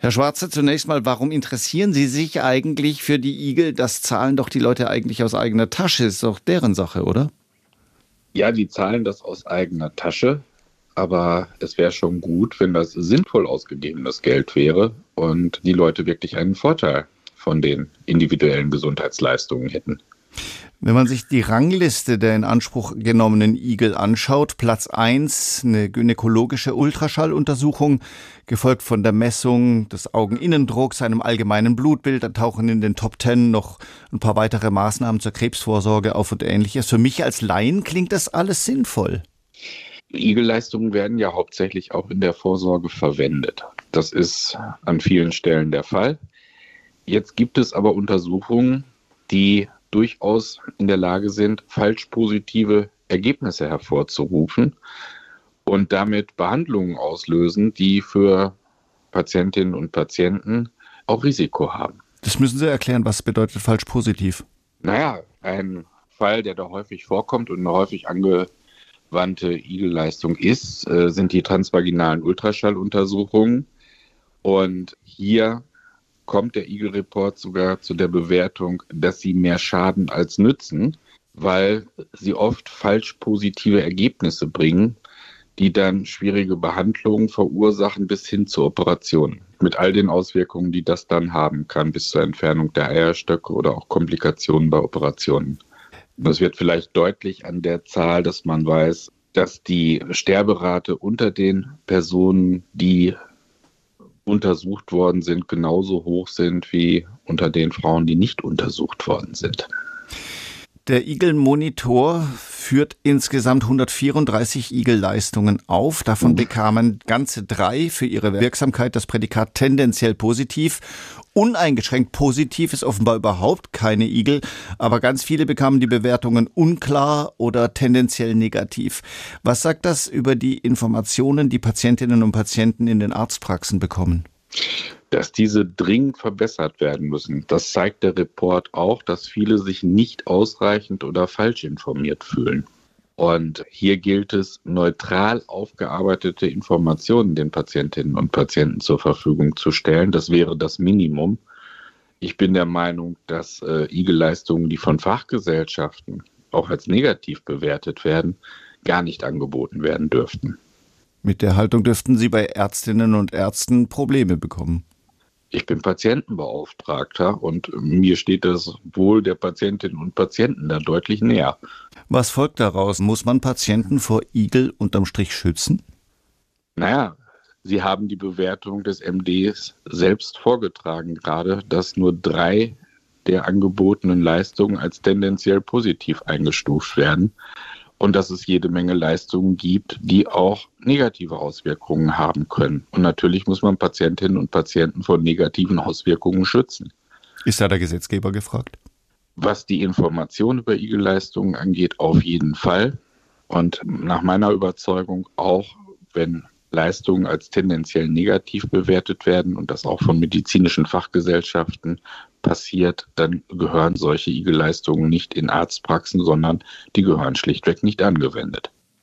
Herr Schwarze, zunächst mal, warum interessieren Sie sich eigentlich für die Igel? Das zahlen doch die Leute eigentlich aus eigener Tasche. Ist doch deren Sache, oder? Ja, die zahlen das aus eigener Tasche, aber es wäre schon gut, wenn das sinnvoll ausgegebenes Geld wäre und die Leute wirklich einen Vorteil von den individuellen Gesundheitsleistungen hätten. Wenn man sich die Rangliste der in Anspruch genommenen Igel anschaut, Platz 1, eine gynäkologische Ultraschalluntersuchung, gefolgt von der Messung des Augeninnendrucks, einem allgemeinen Blutbild, da tauchen in den Top 10 noch ein paar weitere Maßnahmen zur Krebsvorsorge auf und Ähnliches. Für mich als Laien klingt das alles sinnvoll. Igelleistungen werden ja hauptsächlich auch in der Vorsorge verwendet. Das ist an vielen Stellen der Fall. Jetzt gibt es aber Untersuchungen, die durchaus in der Lage sind, falsch positive Ergebnisse hervorzurufen und damit Behandlungen auslösen, die für Patientinnen und Patienten auch Risiko haben. Das müssen Sie erklären, was bedeutet falsch positiv? Naja, ein Fall, der da häufig vorkommt und eine häufig angewandte Igelleistung ist, sind die transvaginalen Ultraschalluntersuchungen. Und hier kommt der Igel-Report sogar zu der Bewertung, dass sie mehr schaden als nützen, weil sie oft falsch positive Ergebnisse bringen, die dann schwierige Behandlungen verursachen bis hin zur Operation. Mit all den Auswirkungen, die das dann haben kann, bis zur Entfernung der Eierstöcke oder auch Komplikationen bei Operationen. Das wird vielleicht deutlich an der Zahl, dass man weiß, dass die Sterberate unter den Personen, die untersucht worden sind, genauso hoch sind wie unter den Frauen, die nicht untersucht worden sind. Der Igel-Monitor führt insgesamt 134 Igelleistungen auf. Davon bekamen ganze 3 für ihre Wirksamkeit das Prädikat tendenziell positiv. Uneingeschränkt positiv ist offenbar überhaupt keine Igel, aber ganz viele bekamen die Bewertungen unklar oder tendenziell negativ. Was sagt das über die Informationen, die Patientinnen und Patienten in den Arztpraxen bekommen? Dass diese dringend verbessert werden müssen, das zeigt der Report auch, dass viele sich nicht ausreichend oder falsch informiert fühlen. Und hier gilt es, neutral aufgearbeitete Informationen den Patientinnen und Patienten zur Verfügung zu stellen. Das wäre das Minimum. Ich bin der Meinung, dass Igelleistungen, die von Fachgesellschaften auch als negativ bewertet werden, gar nicht angeboten werden dürften. Mit der Haltung dürften Sie bei Ärztinnen und Ärzten Probleme bekommen. Ich bin Patientenbeauftragter und mir steht das Wohl der Patientinnen und Patienten da deutlich näher. Was folgt daraus? Muss man Patienten vor Igel unterm Strich schützen? Naja, Sie haben die Bewertung des MDs selbst vorgetragen gerade, dass nur 3 der angebotenen Leistungen als tendenziell positiv eingestuft werden. Und dass es jede Menge Leistungen gibt, die auch negative Auswirkungen haben können. Und natürlich muss man Patientinnen und Patienten vor negativen Auswirkungen schützen. Ist da der Gesetzgeber gefragt? Was die Information über Igelleistungen angeht, auf jeden Fall. Und nach meiner Überzeugung auch, wenn Leistungen als tendenziell negativ bewertet werden und das auch von medizinischen Fachgesellschaften passiert, dann gehören solche Igelleistungen nicht in Arztpraxen, sondern die gehören schlichtweg nicht angewendet.